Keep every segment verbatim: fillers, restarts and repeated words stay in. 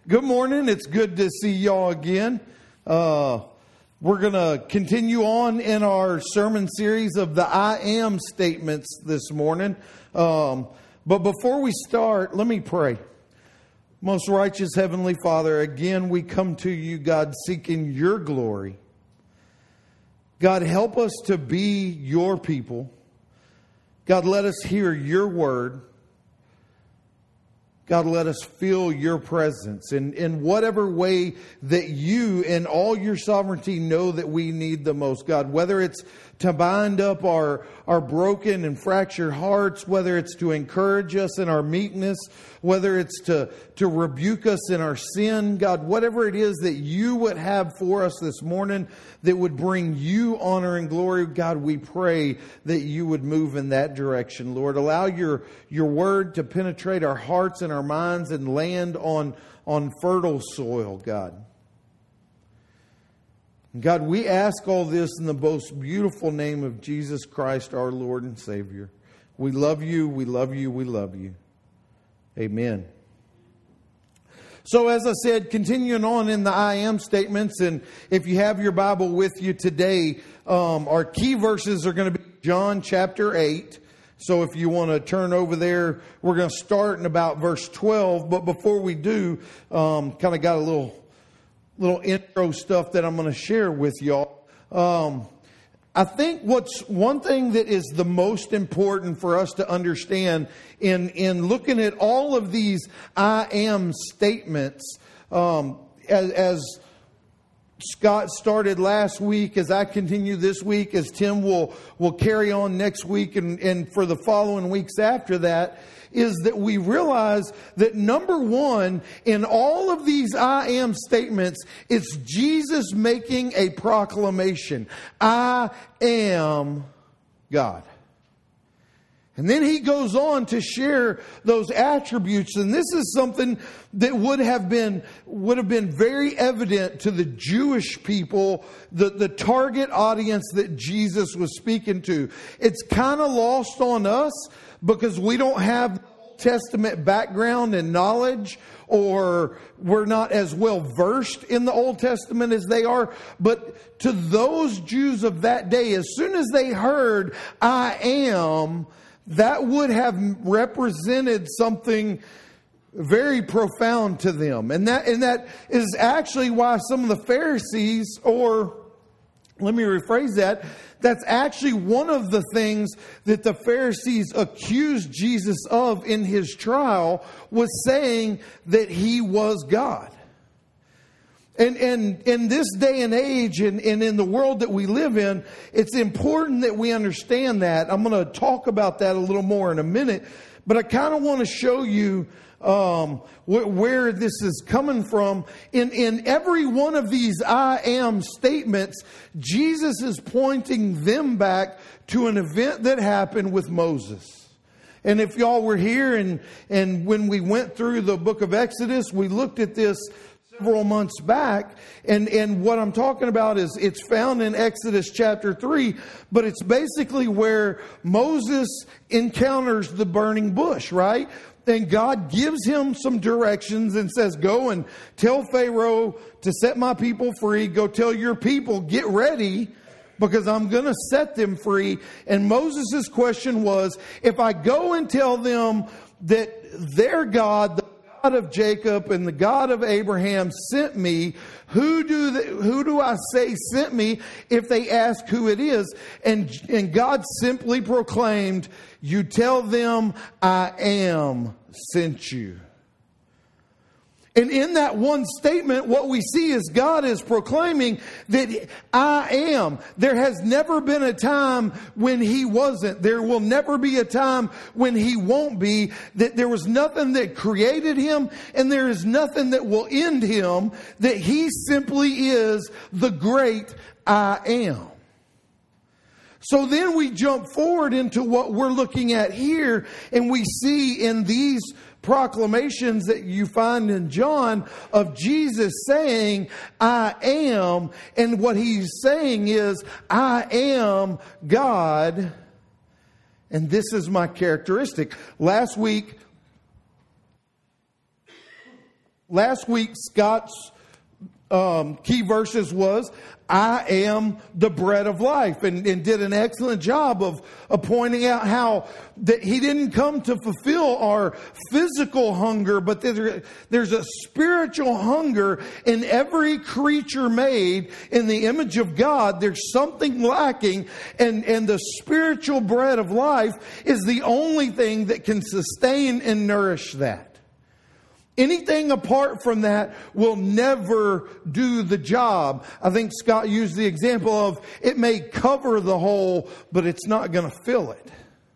Good morning. It's good to see y'all again. Uh, we're going to continue on in our sermon series of the I am statements this morning. Um, but before we start, let me pray. Most righteous Heavenly Father, again, we come to you, God, seeking your glory. God, help us to be your people. God, let us hear your word. God, let us feel your presence in, in whatever way that you, in all your sovereignty, know that we need the most. God, whether it's to bind up our, our broken and fractured hearts, whether it's to encourage us in our meekness, whether it's to, to rebuke us in our sin, God, whatever it is that you would have for us this morning that would bring you honor and glory, God, we pray that you would move in that direction, Lord. Allow your, your word to penetrate our hearts and our minds and land on, on fertile soil, God. God, we ask all this in the most beautiful name of Jesus Christ, our Lord and Savior. We love you, we love you, we love you. Amen. So as I said, continuing on in the I am statements, and if you have your Bible with you today, um, our key verses are going to be John chapter eight. So if you want to turn over there, we're going to start in about verse twelve. But before we do, um, kind of got a little... little intro stuff that I'm going to share with y'all. Um, I think what's one thing that is the most important for us to understand in, in looking at all of these I am statements, um, as, as Scott started last week, as I continue this week, as Tim will, will carry on next week and, and for the following weeks after that, is that we realize that number one, in all of these I am statements, it's Jesus making a proclamation. I am God. And then he goes on to share those attributes. And this is something that would have been, would have been very evident to the Jewish people, the, the target audience that Jesus was speaking to. It's kind of lost on us because we don't have the Old Testament background and knowledge, or we're not as well versed in the Old Testament as they are. But to those Jews of that day, as soon as they heard, I am, that would have represented something very profound to them. And that, and that is actually why some of the Pharisees, or let me rephrase that, that's actually one of the things that the Pharisees accused Jesus of in his trial, was saying that he was God. And, and in this day and age, and, and in the world that we live in, it's important that we understand that. I'm going to talk about that a little more in a minute, but I kind of want to show you um, wh- where this is coming from. In, in every one of these I am statements, Jesus is pointing them back to an event that happened with Moses. And if y'all were here and, and when we went through the book of Exodus, we looked at this several months back, and, and what I'm talking about is it's found in Exodus chapter three, but it's basically where Moses encounters the burning bush, right? And God gives him some directions and says, go and tell Pharaoh to set my people free. Go tell your people, get ready, because I'm going to set them free. And Moses' question was, if I go and tell them that their God, the God of Jacob and the God of Abraham sent me, who do they, who do I say sent me if they ask who it is? And, and God simply proclaimed, you tell them I am sent you. And in that one statement, what we see is God is proclaiming that I am. There has never been a time when he wasn't. There will never be a time when he won't be. That there was nothing that created him, and there is nothing that will end him. That he simply is the great I am. So then we jump forward into what we're looking at here, and we see in these proclamations that you find in John of Jesus saying, I am. And what he's saying is, I am God, and this is my characteristic. Last week, last week, Scott's um, key verses was, I am the bread of life, and, and did an excellent job of, of pointing out how that he didn't come to fulfill our physical hunger, but there, there's a spiritual hunger in every creature made in the image of God. There's something lacking, and, and the spiritual bread of life is the only thing that can sustain and nourish that. Anything apart from that will never do the job. I think Scott used the example of it may cover the hole, but it's not going to fill it.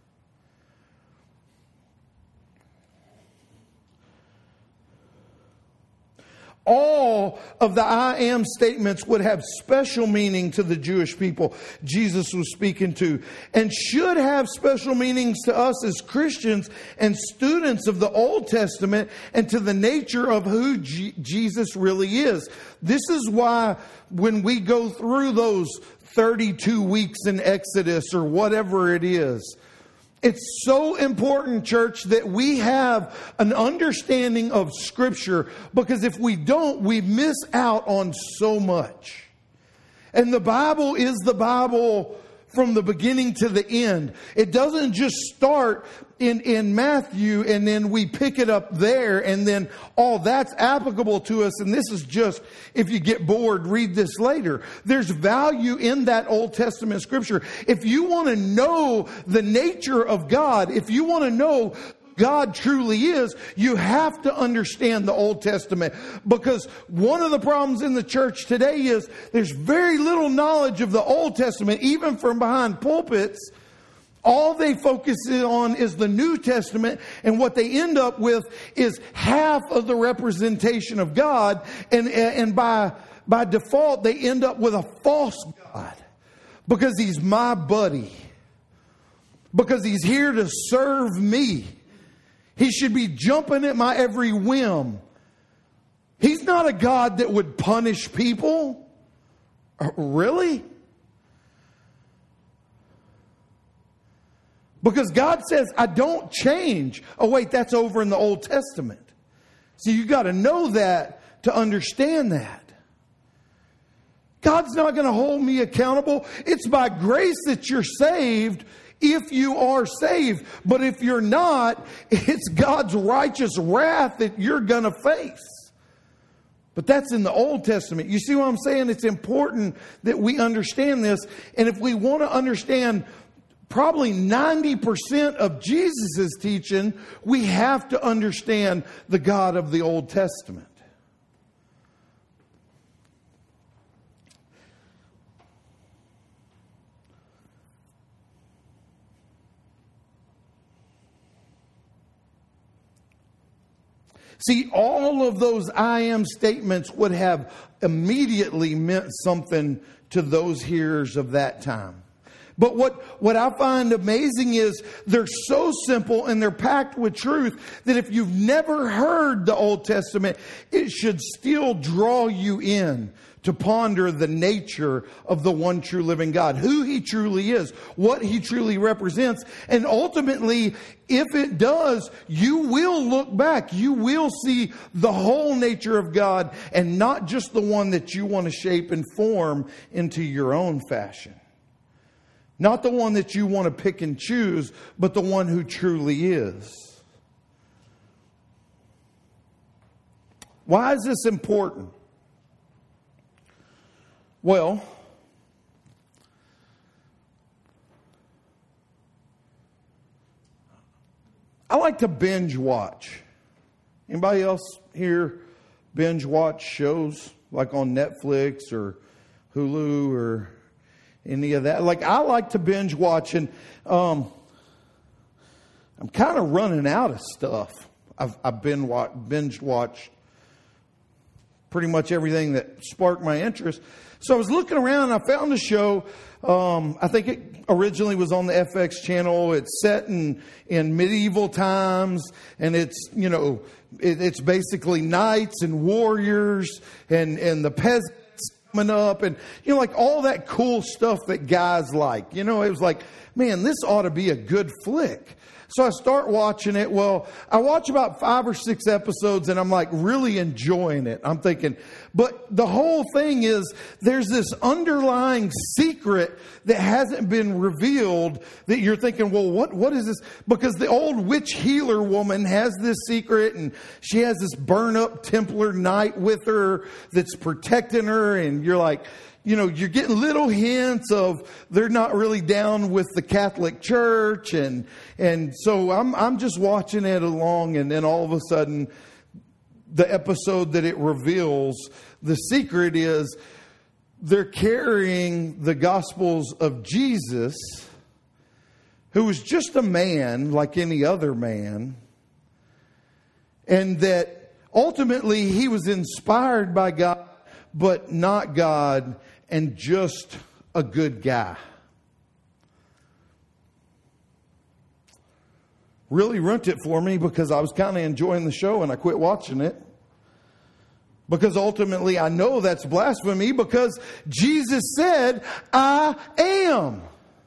All of the I am statements would have special meaning to the Jewish people Jesus was speaking to, and should have special meanings to us as Christians and students of the Old Testament and to the nature of who G- Jesus really is. This is why when we go through those thirty-two weeks in Exodus or whatever it is, it's so important, church, that we have an understanding of Scripture, because if we don't, we miss out on so much. And the Bible is the Bible from the beginning to the end. It doesn't just start in, in Matthew and then we pick it up there and then all that's applicable to us. And this is just, if you get bored, read this later. There's value in that Old Testament Scripture. If you want to know the nature of God, if you want to know God truly is, you have to understand the Old Testament. Because one of the problems in the church today is there's very little knowledge of the Old Testament, even from behind pulpits. All they focus on is the New Testament, and what they end up with is half of the representation of God, and, and by, by default they end up with a false God. Because He's my buddy. Because He's here to serve me. He should be jumping at my every whim. He's not a God that would punish people. Really? Because God says, I don't change. Oh, wait, that's over in the Old Testament. So you got to know that to understand that. God's not going to hold me accountable. It's by grace that you're saved. If you are saved. But if you're not, it's God's righteous wrath that you're going to face. But that's in the Old Testament. You see what I'm saying? It's important that we understand this. And if we want to understand probably ninety percent of Jesus' teaching, we have to understand the God of the Old Testament. See, all of those I am statements would have immediately meant something to those hearers of that time. But what, what I find amazing is they're so simple and they're packed with truth that if you've never heard the Old Testament, it should still draw you in to ponder the nature of the one true living God, who He truly is, what He truly represents. And ultimately, if it does, you will look back. You will see the whole nature of God and not just the one that you want to shape and form into your own fashion. Not the one that you want to pick and choose, but the one who truly is. Why is this important? Well, I like to binge watch. Anybody else here binge watch shows like on Netflix or Hulu or any of that? Like, I like to binge watch, and um, I'm kind of running out of stuff. I've, I've been wa- binge watched pretty much everything that sparked my interest. So I was looking around and I found a show. Um, I think it originally was on the F X channel. It's set in, in medieval times, and it's, you know, it, it's basically knights and warriors and, and the peasants coming up and, you know, like all that cool stuff that guys like. You know, it was like, man, this ought to be a good flick. So I start watching it. Well, I watch about five or six episodes and I'm like really enjoying it. I'm thinking, but the whole thing is there's this underlying secret that hasn't been revealed that you're thinking, well, what, what is this? Because the old witch healer woman has this secret and she has this burn up Templar knight with her that's protecting her. And you're like, you know, you're getting little hints of they're not really down with the Catholic Church. And, and so I'm, I'm just watching it along. And then all of a sudden, the episode that it reveals, the secret is they're carrying the Gospels of Jesus, who was just a man like any other man. And that ultimately he was inspired by God, but not God, and just a good guy. Really ruined it for me because I was kind of enjoying the show and I quit watching it. Because ultimately I know that's blasphemy because Jesus said, I am.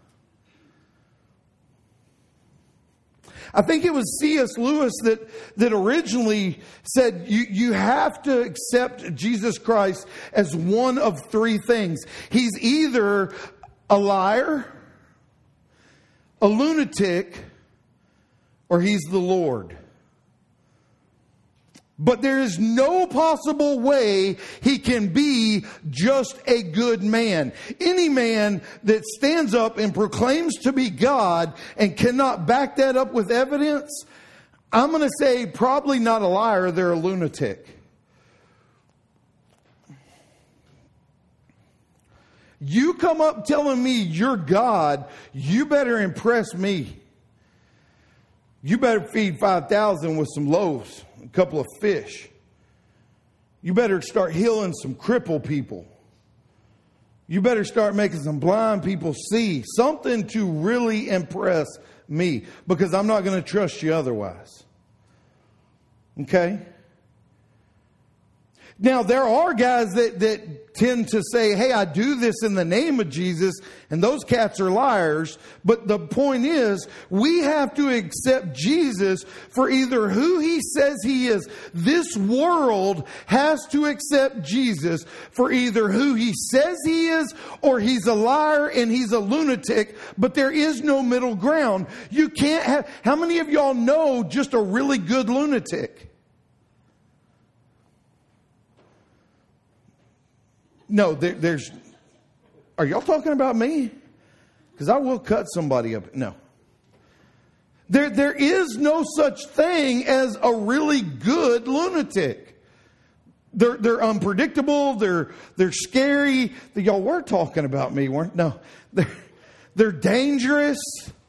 I think it was C S Lewis that, that originally said you, you have to accept Jesus Christ as one of three things. He's either a liar, a lunatic, or he's the Lord. But there is no possible way he can be just a good man. Any man that stands up and proclaims to be God and cannot back that up with evidence, I'm going to say probably not a liar, they're a lunatic. You come up telling me you're God, you better impress me. You better feed five thousand with some loaves. A couple of fish. You better start healing some crippled people. You better start making some blind people see. Something to really impress me. Because I'm not going to trust you otherwise. Okay? Now, there are guys that, that tend to say, hey, I do this in the name of Jesus, and those cats are liars. But the point is, we have to accept Jesus for either who he says he is. This world has to accept Jesus for either who he says he is, or he's a liar and he's a lunatic, but there is no middle ground. You can't have, how many of y'all know just a really good lunatic? No, there, there's... Are y'all talking about me? Because I will cut somebody up. No. There, there is no such thing as a really good lunatic. They're, they're unpredictable. They're, they're scary. Y'all were talking about me, weren't? No. They're, they're dangerous.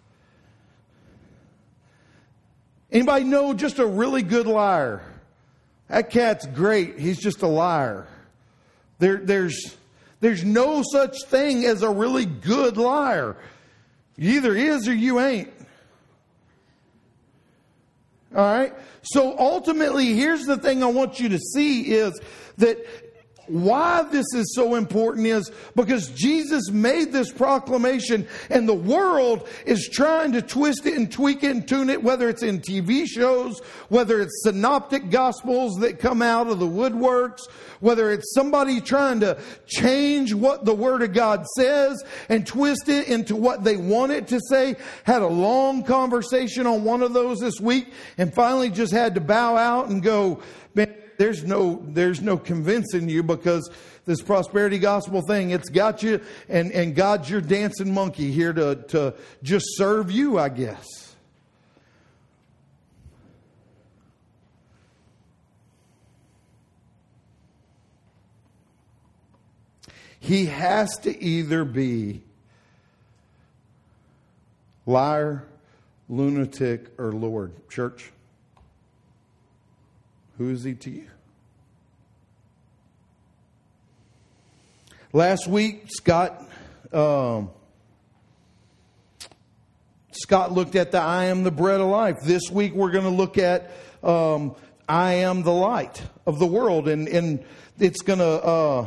Anybody know just a really good liar? That cat's great. He's just a liar. There, there's, there's no such thing as a really good liar. You either is or you ain't. All right? So ultimately, here's the thing I want you to see is that why this is so important is because Jesus made this proclamation and the world is trying to twist it and tweak it and tune it, whether it's in T V shows, whether it's synoptic gospels that come out of the woodworks, whether it's somebody trying to change what the Word of God says and twist it into what they want it to say. Had a long conversation on one of those this week and finally just had to bow out and go, man, There's no, there's no convincing you because this prosperity gospel thing, it's got you and, and God's your dancing monkey here to, to just serve you, I guess. He has to either be liar, lunatic, or Lord. Church, who is he to you? Last week, Scott um, Scott looked at the I am the bread of life. This week, we're going to look at um, I am the light of the world. And, and it's going to... Uh,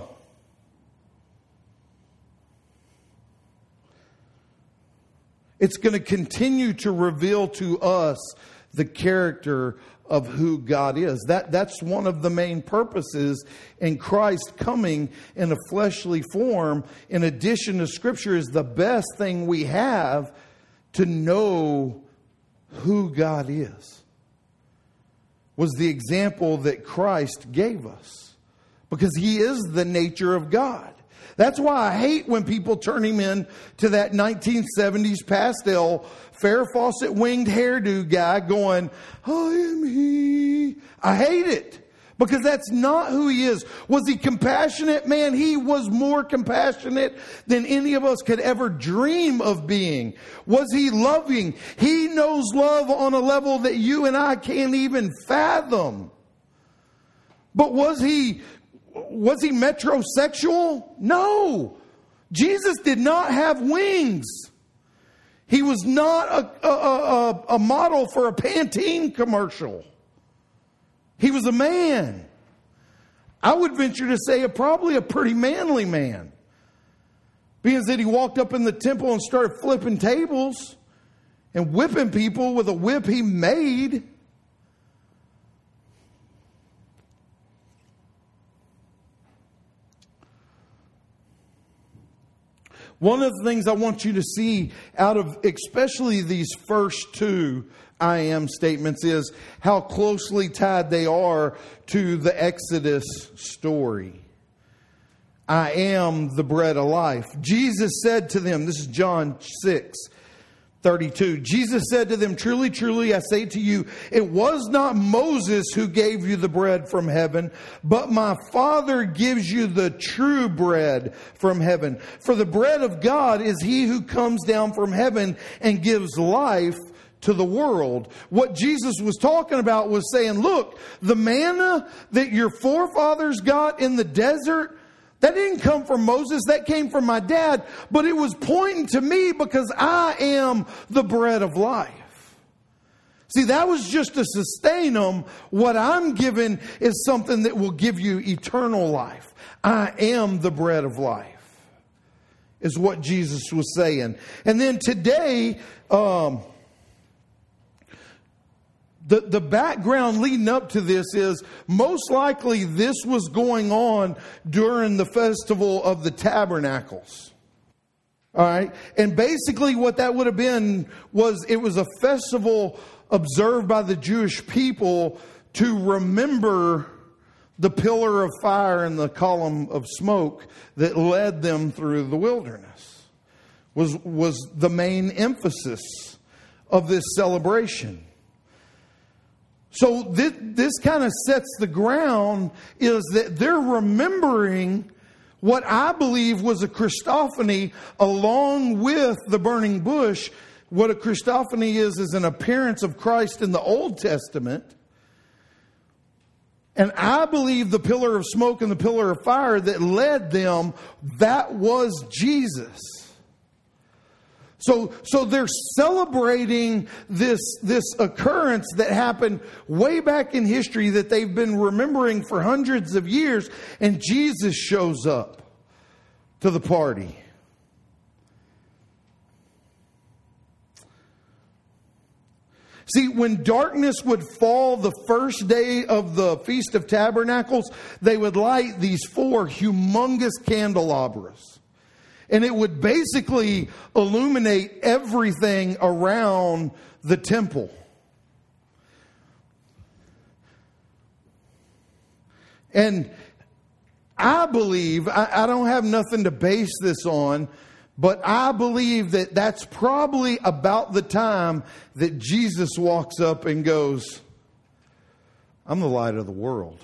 It's going to continue to reveal to us the character of who God is. That, that's one of the main purposes in Christ coming in a fleshly form, in addition to Scripture, is the best thing we have to know who God is. Was the example that Christ gave us. Because He is the nature of God. That's why I hate when people turn Him in to that nineteen seventies pastel Farrah Fawcett winged hairdo guy going, I am He. I hate it. Because that's not who He is. Was He compassionate? Man, He was more compassionate than any of us could ever dream of being. Was He loving? He knows love on a level that you and I can't even fathom. But was He... Was he metrosexual? No. Jesus did not have wings. He was not a, a, a, a model for a Pantene commercial. He was a man. I would venture to say a, probably a pretty manly man. Being that he walked up in the temple and started flipping tables and whipping people with a whip he made. One of the things I want you to see out of especially these first two I am statements is how closely tied they are to the Exodus story. I am the bread of life. Jesus said to them, this is John six thirty-two. Jesus said to them, truly, truly, I say to you, it was not Moses who gave you the bread from heaven, but my Father gives you the true bread from heaven. For the bread of God is He who comes down from heaven and gives life to the world. What Jesus was talking about was saying, look, the manna that your forefathers got in the desert, that didn't come from Moses. That came from my dad. But it was pointing to me because I am the bread of life. See, that was just to sustain them. What I'm given is something that will give you eternal life. I am the bread of life, is what Jesus was saying. And then today, um, The, the background leading up to this is most likely this was going on during the festival of the tabernacles. All right. And basically what that would have been was it was a festival observed by the Jewish people to remember the pillar of fire and the column of smoke that led them through the wilderness. Was, was the main emphasis of this celebration. So this, this kind of sets the ground is that they're remembering what I believe was a Christophany along with the burning bush. What a Christophany is, is an appearance of Christ in the Old Testament. And I believe the pillar of smoke and the pillar of fire that led them, that was Jesus. So, so they're celebrating this, this occurrence that happened way back in history that they've been remembering for hundreds of years. And Jesus shows up to the party. See, when darkness would fall the first day of the Feast of Tabernacles, they would light these four humongous candelabras. And it would basically illuminate everything around the temple. And I believe, I, I don't have nothing to base this on, but I believe that that's probably about the time that Jesus walks up and goes, I'm the light of the world.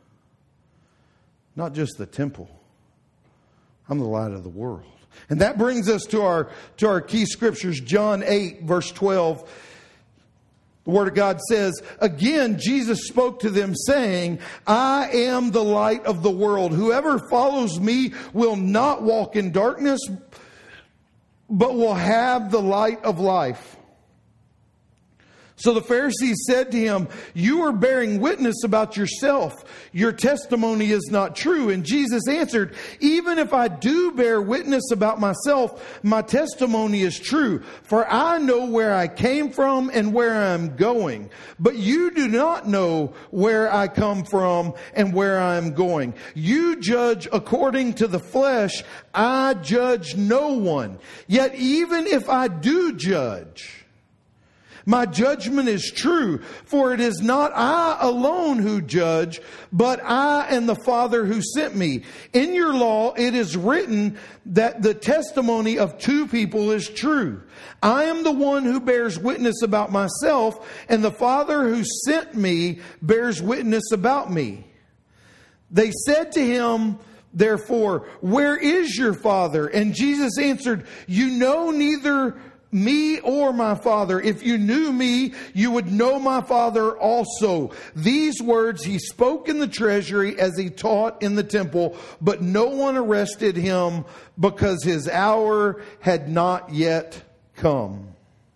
Not just the temple. I'm the light of the world. And that brings us to our to our key scriptures. John eight, verse twelve. The Word of God says, again, Jesus spoke to them saying, I am the light of the world. Whoever follows me will not walk in darkness, but will have the light of life. So the Pharisees said to him, "You are bearing witness about yourself. Your testimony is not true." And Jesus answered, "Even if I do bear witness about myself, my testimony is true. For I know where I came from and where I am going. But you do not know where I come from and where I am going. You judge according to the flesh. I judge no one. Yet even if I do judge, my judgment is true, for it is not I alone who judge, but I and the Father who sent me. In your law, it is written that the testimony of two people is true. I am the one who bears witness about myself, and the Father who sent me bears witness about me." They said to him, therefore, "Where is your Father?" And Jesus answered, "You know neither me or my Father. If you knew me, you would know my Father also." These words he spoke in the treasury as he taught in the temple, but no one arrested him because his hour had not yet come.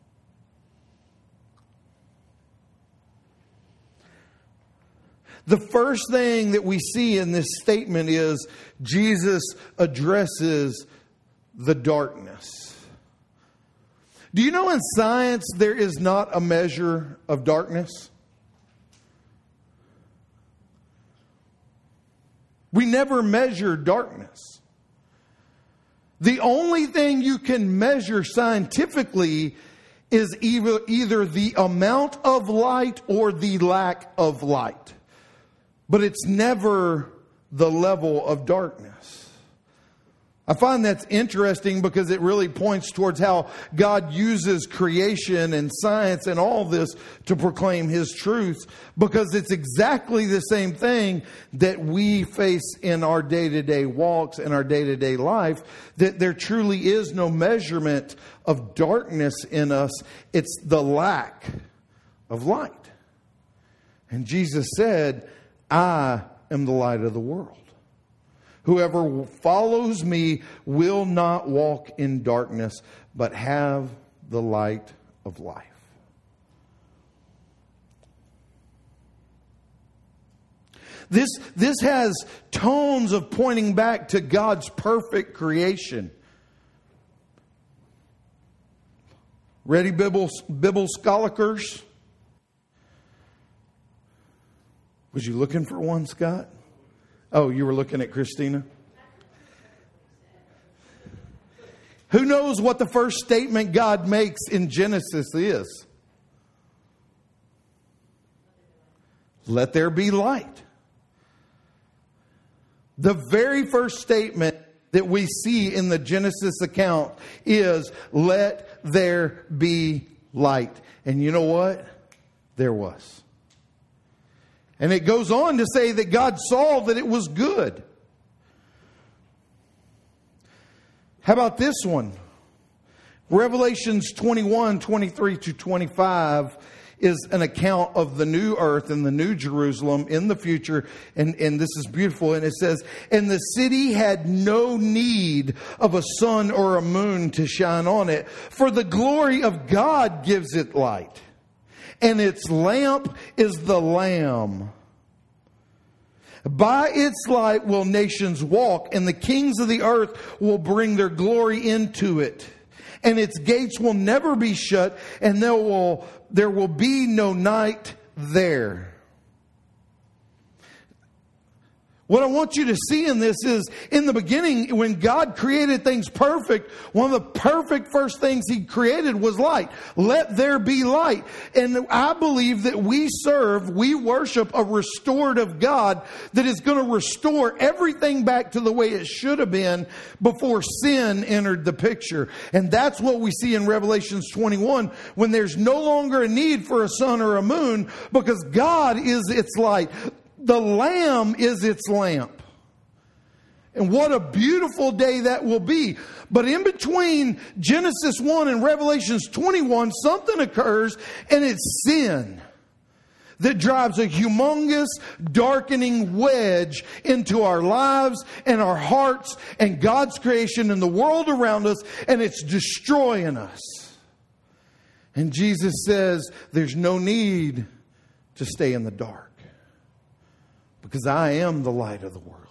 The first thing that we see in this statement is Jesus addresses the darkness. Do you know in science there is not a measure of darkness? We never measure darkness. The only thing you can measure scientifically is either, either the amount of light or the lack of light. But it's never the level of darkness. I find that's interesting because it really points towards how God uses creation and science and all this to proclaim His truth, because it's exactly the same thing that we face in our day-to-day walks and our day-to-day life, that there truly is no measurement of darkness in us. It's the lack of light. And Jesus said, "I am the light of the world. Whoever follows me will not walk in darkness, but have the light of life." This, this has tones of pointing back to God's perfect creation. Ready, Bible, Bible scholarkers? Was you looking for one, Scott? Oh, you were looking at Christina? Who knows what the first statement God makes in Genesis is? Let there be light. The very first statement that we see in the Genesis account is, "Let there be light." And you know what? There was. And it goes on to say that God saw that it was good. How about this one? Revelations twenty-one, twenty-three to twenty-five is an account of the new earth and the new Jerusalem in the future. And, and this is beautiful. And it says, "And the city had no need of a sun or a moon to shine on it, for the glory of God gives it light. And its lamp is the Lamb. By its light will nations walk, and the kings of the earth will bring their glory into it. And its gates will never be shut, and there will, there will be no night there." What I want you to see in this is, in the beginning, when God created things perfect, one of the perfect first things He created was light. Let there be light. And I believe that we serve, we worship a restorative God that is going to restore everything back to the way it should have been before sin entered the picture. And that's what we see in Revelations twenty-one, when there's no longer a need for a sun or a moon, because God is its light. The Lamb is its lamp. And what a beautiful day that will be. But in between Genesis one and Revelations twenty-one, something occurs, and it's sin that drives a humongous, darkening wedge into our lives and our hearts and God's creation and the world around us, and it's destroying us. And Jesus says, there's no need to stay in the dark, because I am the light of the world.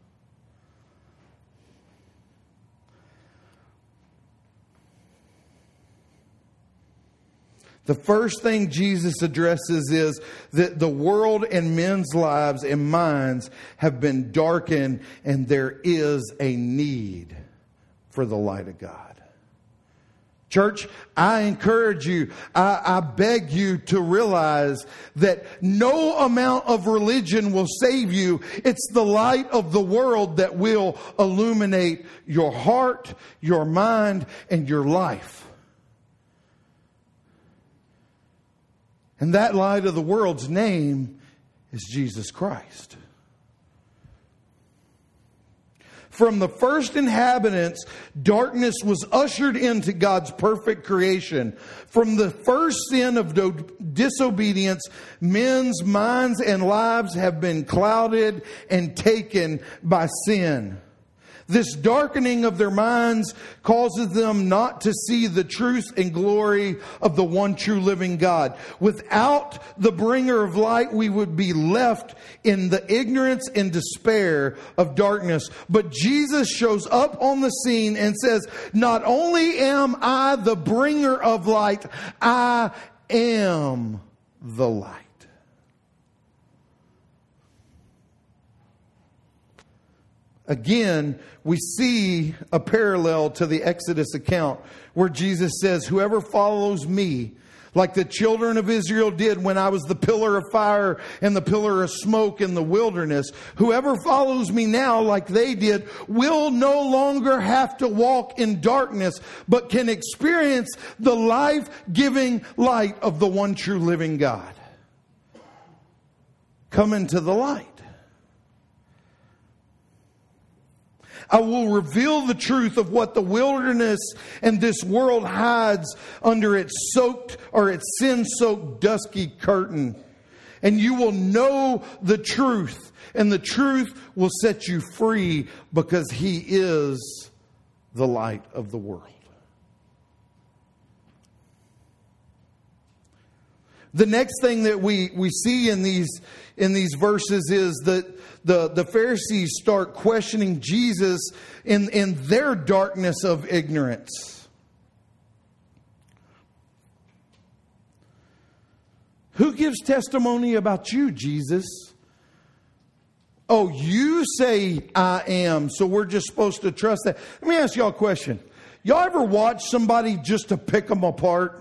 The first thing Jesus addresses is that the world and men's lives and minds have been darkened, and there is a need for the light of God. Church, I encourage you, I, I beg you to realize that no amount of religion will save you. It's the light of the world that will illuminate your heart, your mind, and your life. And that light of the world's name is Jesus Christ. From the first inhabitants, darkness was ushered into God's perfect creation. From the first sin of disobedience, men's minds and lives have been clouded and taken by sin. This darkening of their minds causes them not to see the truth and glory of the one true living God. Without the bringer of light, we would be left in the ignorance and despair of darkness. But Jesus shows up on the scene and says, not only am I the bringer of light, I am the light. Again, we see a parallel to the Exodus account where Jesus says, whoever follows me, like the children of Israel did when I was the pillar of fire and the pillar of smoke in the wilderness, whoever follows me now like they did will no longer have to walk in darkness, but can experience the life-giving light of the one true living God. Come into the light. I will reveal the truth of what the wilderness and this world hides under its soaked or its sin-soaked dusky curtain. And you will know the truth, and the truth will set you free, because He is the light of the world. The next thing that we, we see in these in these verses is that the, the Pharisees start questioning Jesus in, in their darkness of ignorance. Who gives testimony about you, Jesus? Oh, you say I am, so we're just supposed to trust that. Let me ask y'all a question. Y'all ever watch somebody just to pick them apart?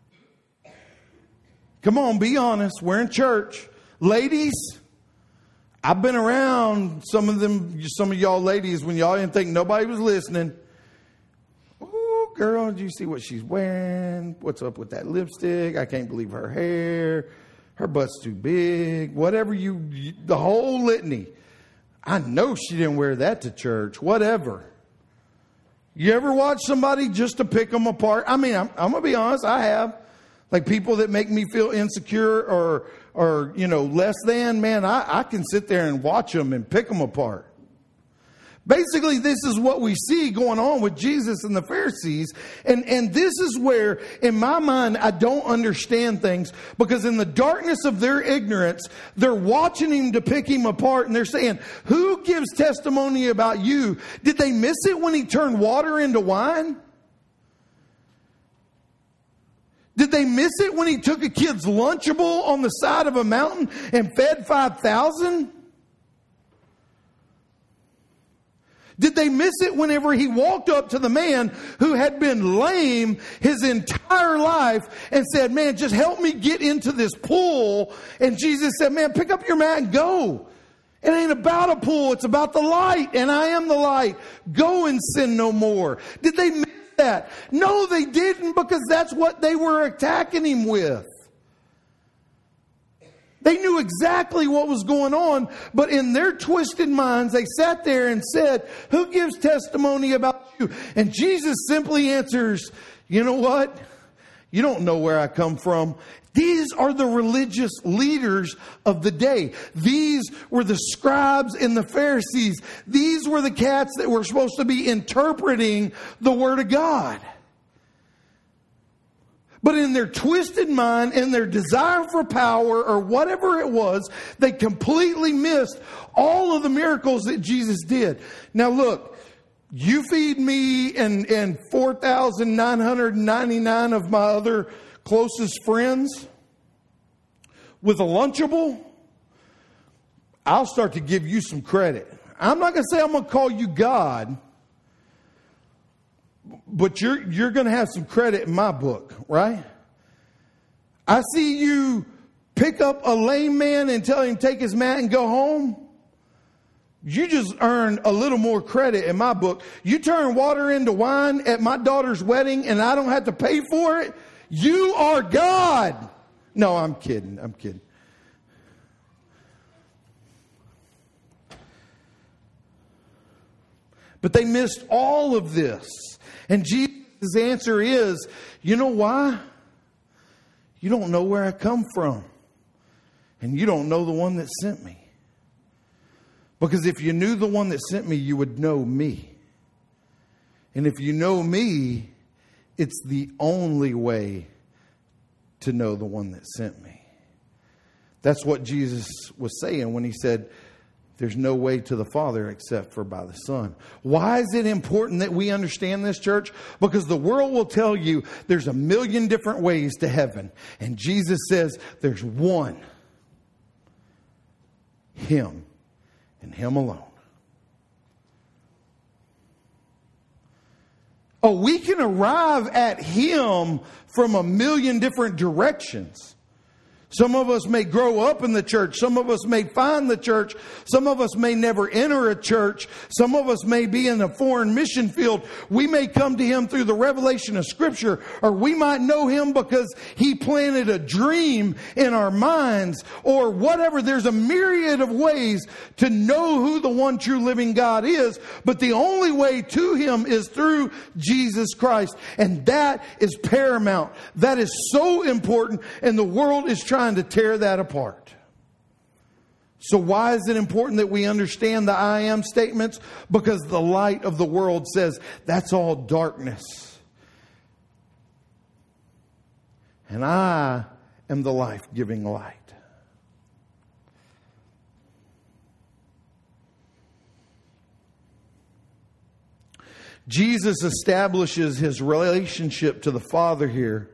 Come on, be honest. We're in church. Ladies, I've been around some of them, some of y'all ladies, when y'all didn't think nobody was listening. Oh, girl, did you see what she's wearing? What's up with that lipstick? I can't believe her hair. Her butt's too big. Whatever you, you the whole litany. I know she didn't wear that to church. Whatever. You ever watch somebody just to pick them apart? I mean, I'm, I'm going to be honest, I have. Like people that make me feel insecure or, or you know, less than, man, I, I can sit there and watch them and pick them apart. Basically, this is what we see going on with Jesus and the Pharisees. And, and this is where, in my mind, I don't understand things. Because in the darkness of their ignorance, they're watching Him to pick Him apart. And they're saying, who gives testimony about you? Did they miss it when He turned water into wine? Did they miss it when He took a kid's Lunchable on the side of a mountain and fed five thousand? Did they miss it whenever He walked up to the man who had been lame his entire life and said, man, just help me get into this pool? And Jesus said, man, pick up your mat and go. It ain't about a pool. It's about the light. And I am the light. Go and sin no more. Did they miss that? No, they didn't, because that's what they were attacking Him with. They knew exactly what was going on, but in their twisted minds, they sat there and said, who gives testimony about you? And Jesus simply answers, you know what? You don't know where I come from. These are the religious leaders of the day. These were the scribes and the Pharisees. These were the cats that were supposed to be interpreting the Word of God. But in their twisted mind and their desire for power or whatever it was, they completely missed all of the miracles that Jesus did. Now look, you feed me and, and four thousand nine hundred ninety-nine of my other closest friends with a Lunchable, I'll start to give you some credit. I'm not going to say I'm going to call you God, but you're you're going to have some credit in my book, right? I see you pick up a lame man and tell him take his mat and go home. You just earned a little more credit in my book. You turn water into wine at my daughter's wedding and I don't have to pay for it. You are God. No, I'm kidding. I'm kidding. But they missed all of this. And Jesus' answer is, you know why? You don't know where I come from. And you don't know the one that sent me. Because if you knew the one that sent me, you would know me. And if you know me, it's the only way to know the one that sent me. That's what Jesus was saying when he said, there's no way to the Father except for by the Son. Why is it important that we understand this, church? Because the world will tell you there's a million different ways to heaven. And Jesus says there's one. Him. And Him alone. Oh, we can arrive at Him from a million different directions. Some of us may grow up in the church. Some of us may find the church. Some of us may never enter a church. Some of us may be in a foreign mission field. We may come to Him through the revelation of Scripture, or we might know Him because He planted a dream in our minds, or whatever. There's a myriad of ways to know who the one true living God is, but the only way to Him is through Jesus Christ. And that is paramount. That is so important, and the world is trying to tear that apart. So why is it important that we understand the I am statements? Because the light of the world says that's all darkness. And I am the life-giving light. Jesus establishes His relationship to the Father here.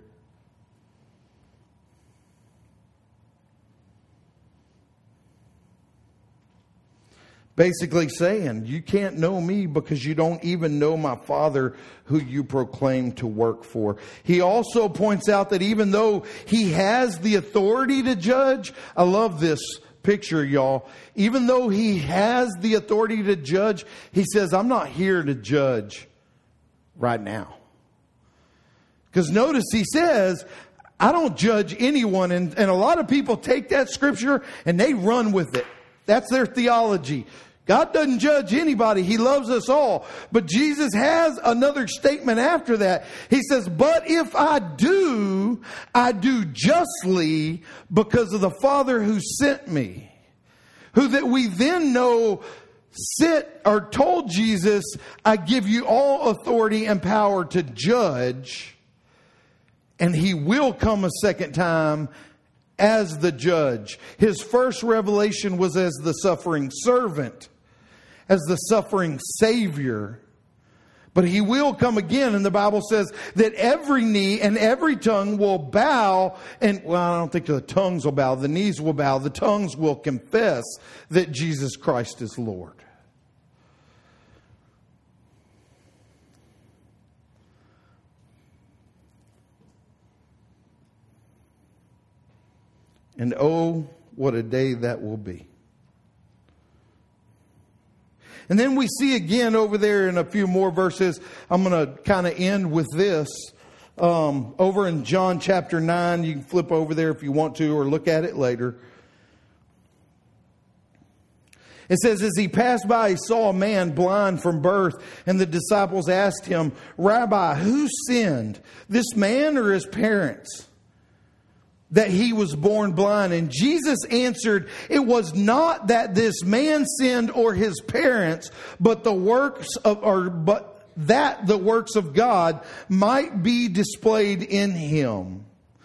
Basically saying, you can't know me because you don't even know my Father who you proclaim to work for. He also points out that even though He has the authority to judge, I love this picture, y'all. Even though He has the authority to judge, He says, I'm not here to judge right now. Because notice He says, I don't judge anyone. And, and a lot of people take that scripture and they run with it. That's their theology. God doesn't judge anybody. He loves us all. But Jesus has another statement after that. He says, but if I do, I do justly because of the Father who sent me. Who that we then know sit or told Jesus, I give you all authority and power to judge. And He will come a second time as the judge. His first revelation was as the suffering servant, as the suffering Savior. But He will come again, and the Bible says that every knee and every tongue will bow, and well, I don't think the tongues will bow, the knees will bow, the tongues will confess that Jesus Christ is Lord. And oh, what a day that will be. And then we see again over there in a few more verses, I'm going to kind of end with this. Um, over in John chapter nine, you can flip over there if you want to or look at it later. It says, as He passed by, He saw a man blind from birth. And the disciples asked Him, Rabbi, who sinned, this man or his parents, that he was born blind? And Jesus answered, it was not that this man sinned or his parents, but the works of, or but that the works of God might be displayed in him.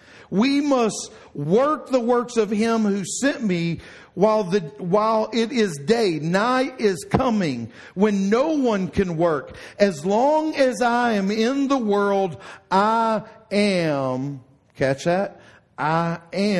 We must work the works of him who sent me while the while it is day. Night is coming when no one can work. As long as I am in the world, I am, catch that? I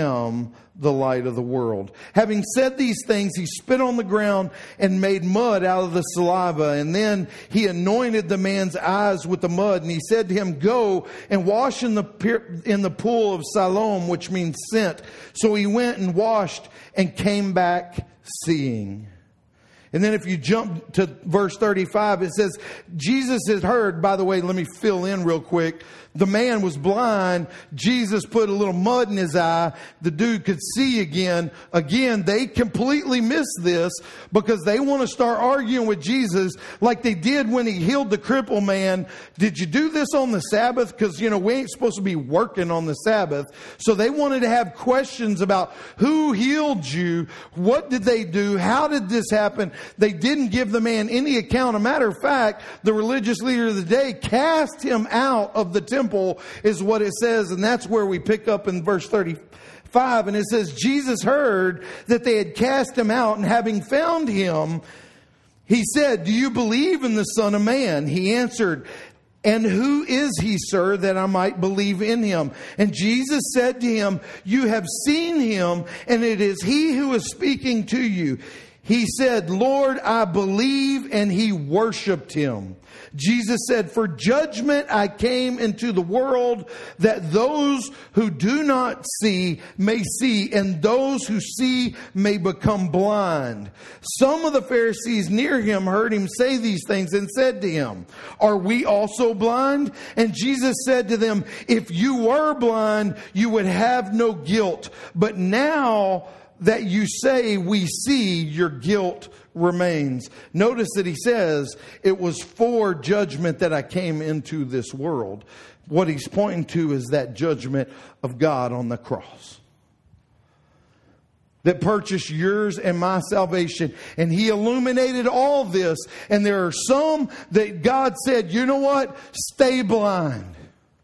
am the light of the world. Having said these things, he spit on the ground and made mud out of the saliva. And then he anointed the man's eyes with the mud. And he said to him, go and wash in the in the pool of Siloam, which means sent. So he went and washed and came back seeing. And then if you jump to verse thirty-five, it says, Jesus had heard, by the way, let me fill in real quick. The man was blind. Jesus put a little mud in his eye. The dude could see again. Again, they completely missed this because they want to start arguing with Jesus like they did when he healed the crippled man. Did you do this on the Sabbath? Because, you know, we ain't supposed to be working on the Sabbath. So they wanted to have questions about who healed you? What did they do? How did this happen? They didn't give the man any account. A matter of fact, the religious leader of the day cast him out of the temple, is what it says. And that's where we pick up in verse thirty-five. And it says, Jesus heard that they had cast him out, and having found him, he said, do you believe in the Son of Man? He answered, and who is he, sir, that I might believe in him? And Jesus said to him, you have seen him, and it is he who is speaking to you. He said, Lord, I believe, and he worshiped him. Jesus said, for judgment I came into the world, that those who do not see may see, and those who see may become blind. Some of the Pharisees near him heard him say these things and said to him, are we also blind? And Jesus said to them, if you were blind, you would have no guilt. But now that you say we see, your guilt remains. Notice that he says it was for judgment that I came into this world. What he's pointing to is that judgment of God on the cross that purchased yours and my salvation. And he illuminated all this. And there are some that God said, you know what? Stay blind.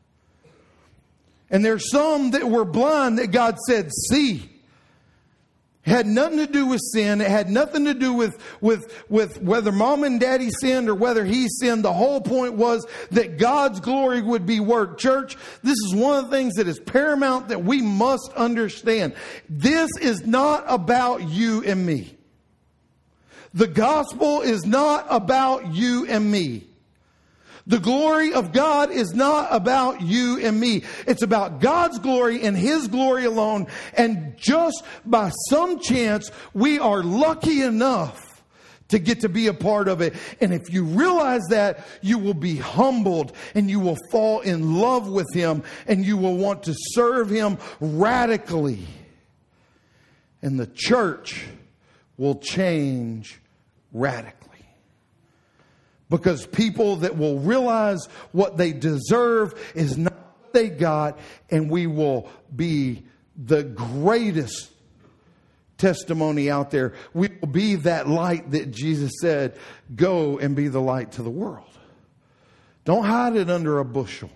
And there's some that were blind that God said, see. It had nothing to do with sin. It had nothing to do with, with, with whether mom and daddy sinned or whether he sinned. The whole point was that God's glory would be worked. Church, this is one of the things that is paramount that we must understand. This is not about you and me. The gospel is not about you and me. The glory of God is not about you and me. It's about God's glory and his glory alone. And just by some chance, we are lucky enough to get to be a part of it. And if you realize that, you will be humbled and you will fall in love with him and you will want to serve him radically. And the church will change radically. Because people that will realize what they deserve is not what they got, and we will be the greatest testimony out there. We will be that light that Jesus said, go and be the light to the world. Don't hide it under a bushel.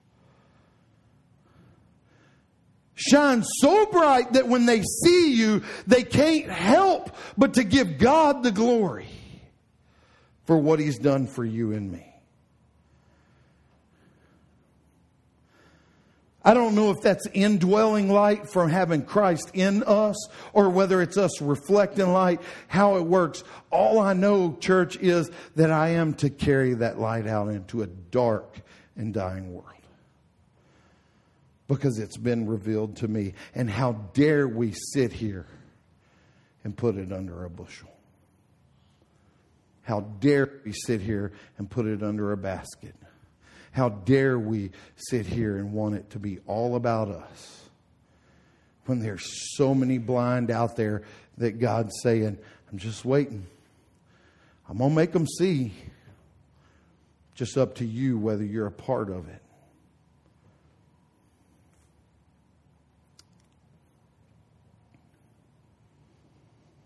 Shine so bright that when they see you, they can't help but to give God the glory for what he's done for you and me. I don't know if that's indwelling light from having Christ in us or whether it's us reflecting light, how it works. All I know, church, is that I am to carry that light out into a dark and dying world. Because it's been revealed to me. And how dare we sit here and put it under a bushel? How dare we sit here and put it under a basket? How dare we sit here and want it to be all about us? When there's so many blind out there that God's saying, I'm just waiting. I'm going to make them see. Just up to you whether you're a part of it.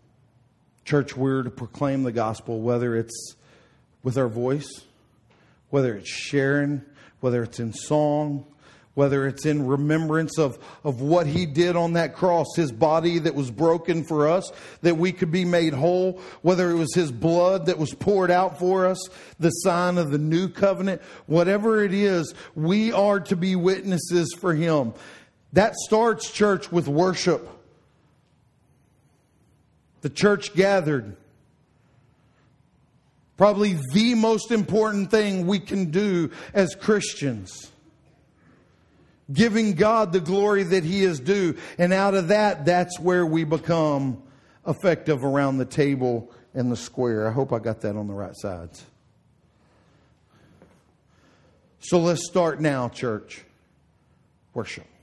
Church, we're to proclaim the gospel, whether it's with our voice, whether it's sharing, whether it's in song, whether it's in remembrance of, of what He did on that cross, His body that was broken for us, that we could be made whole, whether it was His blood that was poured out for us, the sign of the new covenant, whatever it is, we are to be witnesses for Him. That starts, church, with worship. The church gathered. Probably the most important thing we can do as Christians. Giving God the glory that He is due. And out of that, that's where we become effective around the table and the square. I hope I got that on the right sides. So let's start now, church. Worship.